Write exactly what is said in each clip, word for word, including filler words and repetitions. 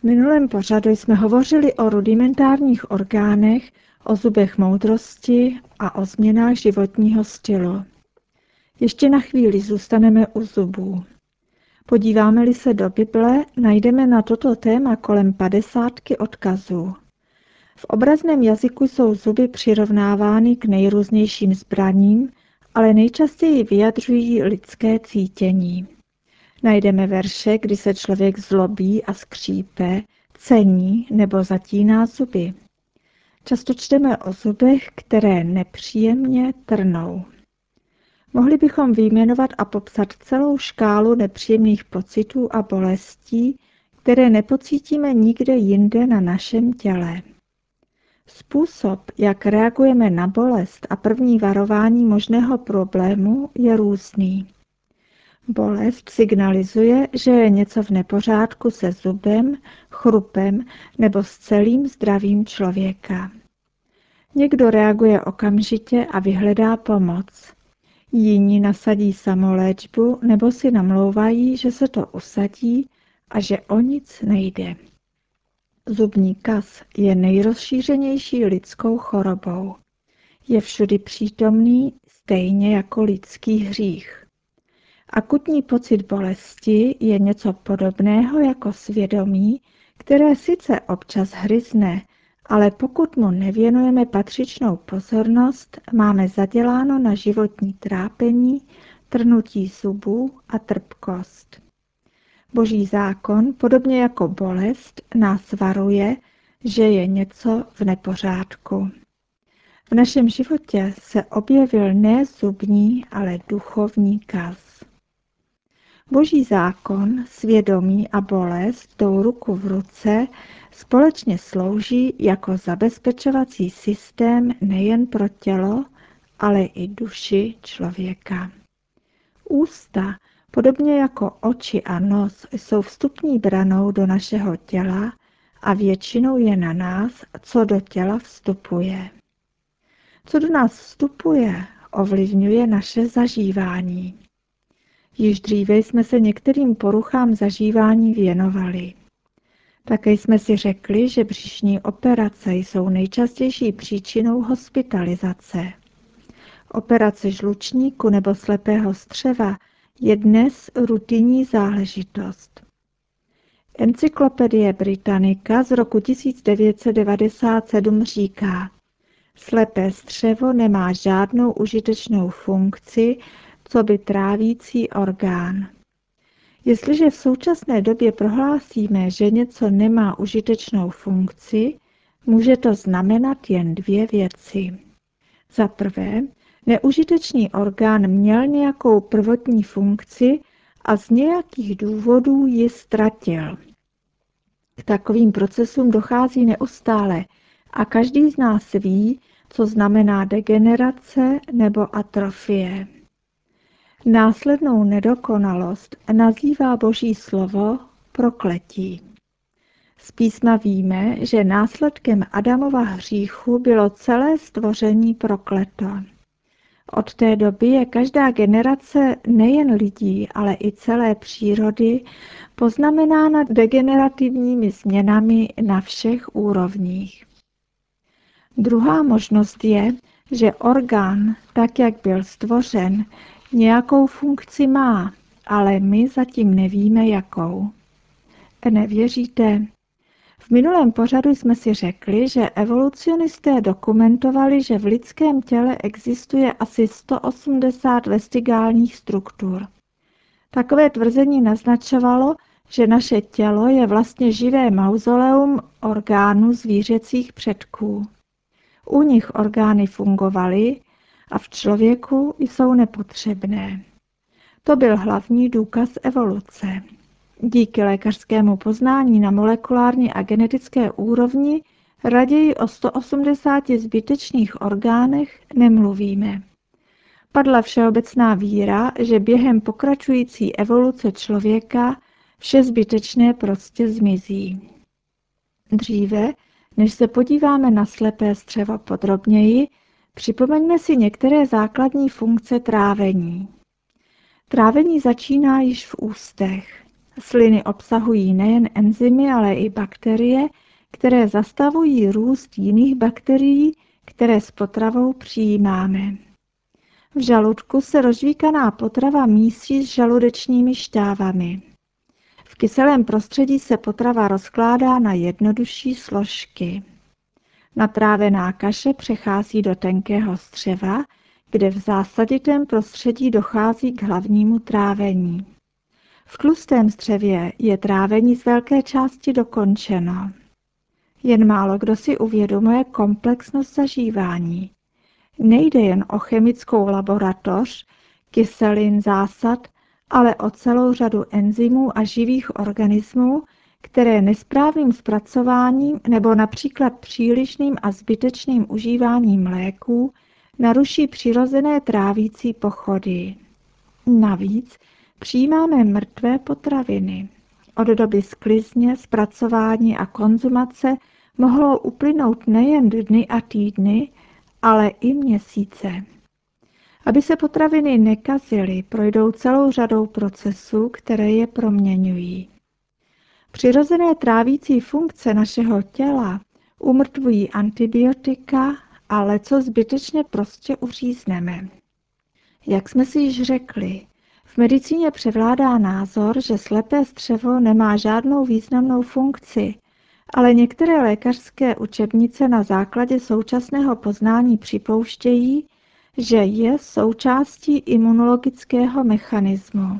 V minulém pořadu jsme hovořili o rudimentárních orgánech, o zubech moudrosti a o změnách životního stylu. Ještě na chvíli zůstaneme u zubů. Podíváme-li se do Bible, najdeme na toto téma kolem padesátky odkazů. V obrazném jazyku jsou zuby přirovnávány k nejrůznějším zbraním, ale nejčastěji vyjadřují lidské cítění. Najdeme verše, kdy se člověk zlobí a skřípe, cení nebo zatíná zuby. Často čteme o zubech, které nepříjemně trnou. Mohli bychom vyjmenovat a popsat celou škálu nepříjemných pocitů a bolestí, které nepocítíme nikde jinde na našem těle. Způsob, jak reagujeme na bolest a první varování možného problému, je různý. Bolest signalizuje, že je něco v nepořádku se zubem, chrupem nebo s celým zdravím člověka. Někdo reaguje okamžitě a vyhledá pomoc. Jiní nasadí samoléčbu nebo si namlouvají, že se to usadí a že o nic nejde. Zubní kas je nejrozšířenější lidskou chorobou. Je všudy přítomný, stejně jako lidský hřích. Akutní pocit bolesti je něco podobného jako svědomí, které sice občas hryzne, ale pokud mu nevěnujeme patřičnou pozornost, máme zaděláno na životní trápení, trnutí zubů a trpkost. Boží zákon, podobně jako bolest, nás varuje, že je něco v nepořádku. V našem životě se objevil ne zubní, ale duchovní kas. Boží zákon, svědomí a bolest jdou ruku v ruce, společně slouží jako zabezpečovací systém nejen pro tělo, ale i duši člověka. Ústa, podobně jako oči a nos, jsou vstupní branou do našeho těla a většinou je na nás, co do těla vstupuje. Co do nás vstupuje, ovlivňuje naše zažívání. Již dříve jsme se některým poruchám zažívání věnovali. Také jsme si řekli, že břišní operace jsou nejčastější příčinou hospitalizace. Operace žlučníku nebo slepého střeva je dnes rutinní záležitost. Encyklopedie Britannica z roku tisíc devět set devadesát sedm říká: slepé střevo nemá žádnou užitečnou funkci, co by trávící orgán. Jestliže v současné době prohlásíme, že něco nemá užitečnou funkci, může to znamenat jen dvě věci. Za prvé, neužitečný orgán měl nějakou prvotní funkci a z nějakých důvodů ji ztratil. K takovým procesům dochází neustále a každý z nás ví, co znamená degenerace nebo atrofie. Následnou nedokonalost nazývá Boží slovo prokletí. Z písma víme, že následkem Adamova hříchu bylo celé stvoření prokleto. Od té doby je každá generace nejen lidí, ale i celé přírody poznamenána degenerativními změnami na všech úrovních. Druhá možnost je, že orgán, tak jak byl stvořen, nějakou funkci má, ale my zatím nevíme jakou. Nevěříte? V minulém pořadu jsme si řekli, že evolucionisté dokumentovali, že v lidském těle existuje asi sto osmdesát vestigálních struktur. Takové tvrzení naznačovalo, že naše tělo je vlastně živé mauzoleum orgánů zvířecích předků. U nich orgány fungovaly a v člověku jsou nepotřebné. To byl hlavní důkaz evoluce. Díky lékařskému poznání na molekulární a genetické úrovni raději o sto osmdesáti zbytečných orgánech nemluvíme. Padla všeobecná víra, že během pokračující evoluce člověka vše zbytečné prostě zmizí. Dříve, než se podíváme na slepé střevo podrobněji, připomeňme si některé základní funkce trávení. Trávení začíná již v ústech. Sliny obsahují nejen enzymy, ale i bakterie, které zastavují růst jiných bakterií, které s potravou přijímáme. V žaludku se rozžvíkaná potrava mísí s žaludečními štávami. V kyselém prostředí se potrava rozkládá na jednodušší složky. Natrávená kaše přechází do tenkého střeva, kde v zásaditém prostředí dochází k hlavnímu trávení. V tlustém střevě je trávení z velké části dokončeno. Jen málo kdo si uvědomuje komplexnost zažívání. Nejde jen o chemickou laboratoř, kyselin, zásad, ale o celou řadu enzymů a živých organismů, které nesprávným zpracováním nebo například přílišným a zbytečným užíváním léků naruší přirozené trávící pochody. Navíc přijímáme mrtvé potraviny. Od doby sklizně, zpracování a konzumace mohlo uplynout nejen dny a týdny, ale i měsíce. Aby se potraviny nekazily, projdou celou řadou procesů, které je proměňují. Přirozené trávící funkce našeho těla umrtvují antibiotika a leco zbytečně prostě uřízneme. Jak jsme si již řekli, v medicíně převládá názor, že slepé střevo nemá žádnou významnou funkci, ale některé lékařské učebnice na základě současného poznání připouštějí, že je součástí imunologického mechanismu.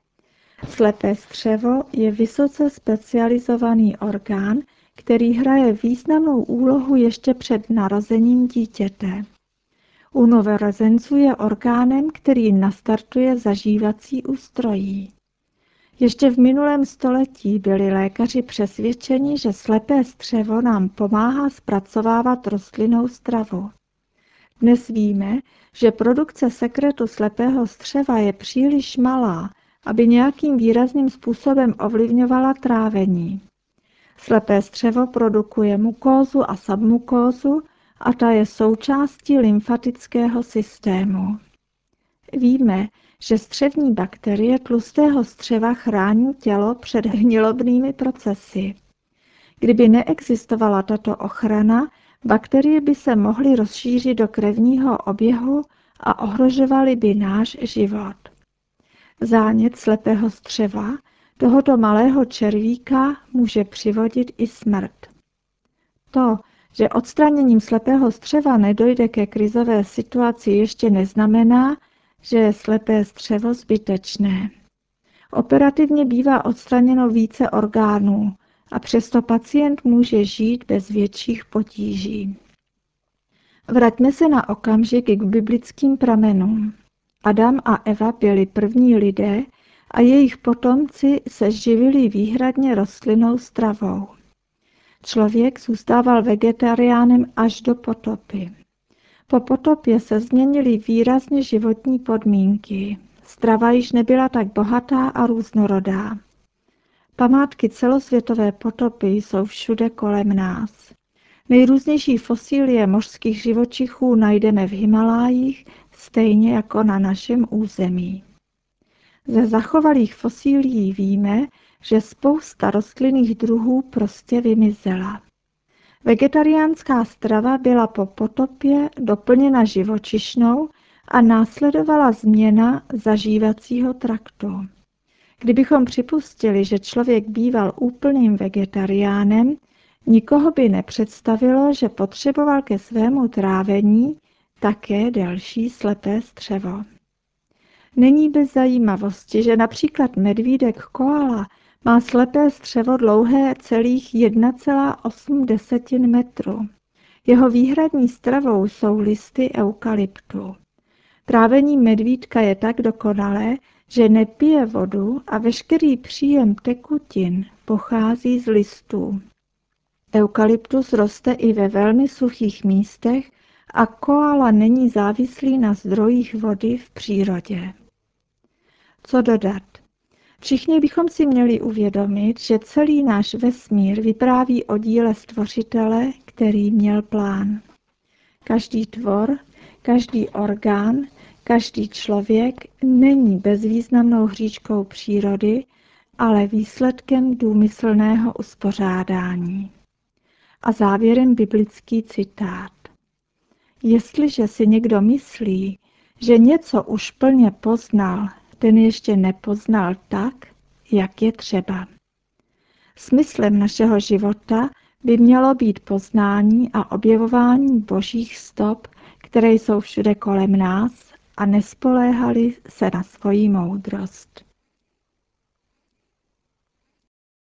Slepé střevo je vysoce specializovaný orgán, který hraje významnou úlohu ještě před narozením dítěte. U novorozenců je orgánem, který nastartuje zažívací ústrojí. Ještě v minulém století byli lékaři přesvědčeni, že slepé střevo nám pomáhá zpracovávat rostlinnou stravu. Dnes víme, že produkce sekretu slepého střeva je příliš malá, aby nějakým výrazným způsobem ovlivňovala trávení. Slepé střevo produkuje mukózu a submukózu a ta je součástí lymfatického systému. Víme, že střevní bakterie tlustého střeva chrání tělo před hnilobnými procesy. Kdyby neexistovala tato ochrana, bakterie by se mohly rozšířit do krevního oběhu a ohrožovaly by náš život. Zánět slepého střeva, tohoto malého červíka, může přivodit i smrt. To, že odstraněním slepého střeva nedojde ke krizové situaci, ještě neznamená, že je slepé střevo zbytečné. Operativně bývá odstraněno více orgánů a přesto pacient může žít bez větších potíží. Vraťme se na okamžik k biblickým pramenům. Adam a Eva byli první lidé a jejich potomci se živili výhradně rostlinnou stravou. Člověk zůstával vegetariánem až do potopy. Po potopě se změnily výrazně životní podmínky. Strava již nebyla tak bohatá a různorodá. Památky celosvětové potopy jsou všude kolem nás. Nejrůznější fosílie mořských živočichů najdeme v Himalájích, stejně jako na našem území. Ze zachovalých fosílií víme, že spousta rostlinných druhů prostě vymizela. Vegetariánská strava byla po potopě doplněna živočišnou a následovala změna zažívacího traktu. Kdybychom připustili, že člověk býval úplným vegetariánem, nikoho by nepředstavilo, že potřeboval ke svému trávení také další slepé střevo. Není bez zajímavosti, že například medvídek koala má slepé střevo dlouhé celých jedna celá osm metru. Jeho výhradní stravou jsou listy eukalyptu. Trávení medvídka je tak dokonalé, že nepije vodu a veškerý příjem tekutin pochází z listů. Eukalyptus roste i ve velmi suchých místech a koala není závislý na zdrojích vody v přírodě. Co dodat? Všichni bychom si měli uvědomit, že celý náš vesmír vypráví o díle Stvořitele, který měl plán. Každý tvor, každý orgán, každý člověk není bezvýznamnou hříčkou přírody, ale výsledkem důmyslného uspořádání. A závěrem biblický citát. Jestliže si někdo myslí, že něco už plně poznal, ten ještě nepoznal tak, jak je třeba. Smyslem našeho života by mělo být poznání a objevování božích stop, které jsou všude kolem nás, a nespoléhali se na svoji moudrost.